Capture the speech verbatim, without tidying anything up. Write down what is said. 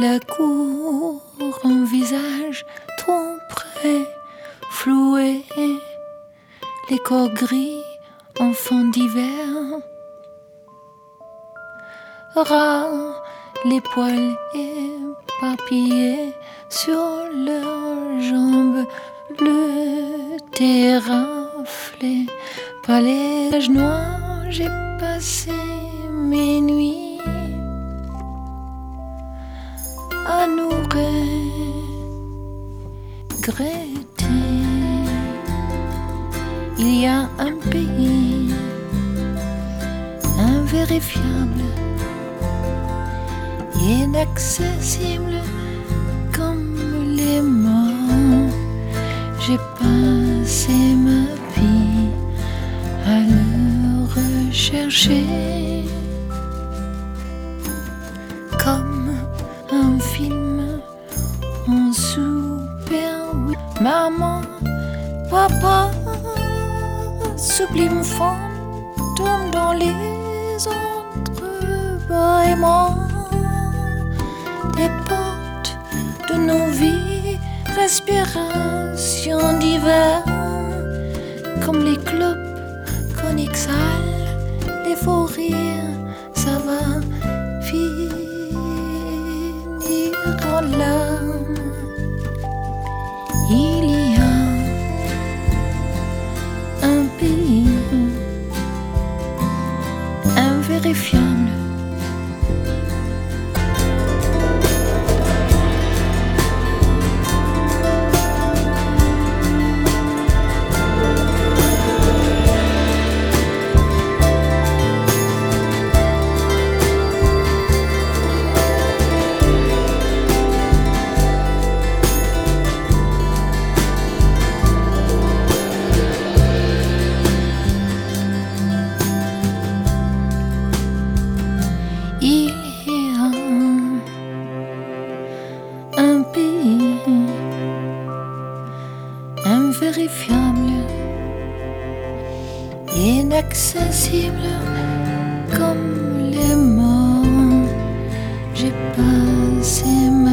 la cour, un visage trop près, floué, les corps gris, enfants d'hiver, rares, les poils éparpillés sur leurs jambes, le thé raflé par les taches noires. J'ai passé mes nuits à nous regretter. Il y a un pays invérifiable, inaccessible comme les morts. J'ai passé ma vie à le rechercher comme un film en super. Maman, papa, sublime fantôme dans les entrebâillements des portes de nos vies, respiration d'hiver, comme les clopes coniques les faux rires, ça va finir en larmes. Il y a un pays invérifiable, invérifiable, inaccessible comme les morts. J'ai passé ma